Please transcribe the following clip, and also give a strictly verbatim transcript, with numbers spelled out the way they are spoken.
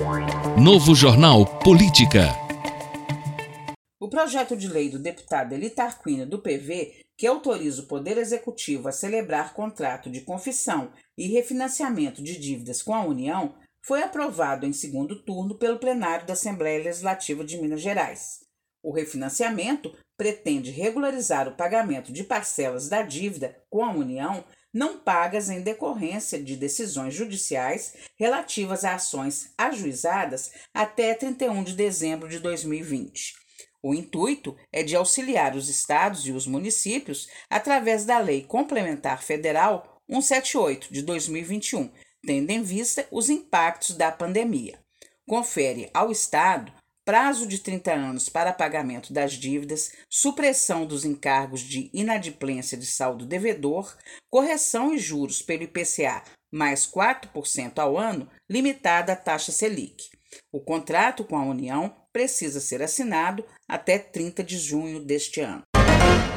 Novo Jornal Política. O projeto de lei do deputado Eli Tarquínio, do P V, que autoriza o Poder Executivo a celebrar contrato de confissão e refinanciamento de dívidas com a União, foi aprovado em segundo turno pelo plenário da Assembleia Legislativa de Minas Gerais. O refinanciamento pretende regularizar o pagamento de parcelas da dívida com a União não pagas em decorrência de decisões judiciais relativas a ações ajuizadas até trinta e um de dezembro de dois mil e vinte. O intuito é de auxiliar os estados e os municípios através da Lei Complementar Federal cento e setenta e oito de dois mil e vinte e um, tendo em vista os impactos da pandemia. Confere ao Estado prazo de trinta anos para pagamento das dívidas, supressão dos encargos de inadimplência de saldo devedor, correção e juros pelo I P C A mais quatro por cento ao ano, limitada à taxa Selic. O contrato com a União precisa ser assinado até trinta de junho deste ano.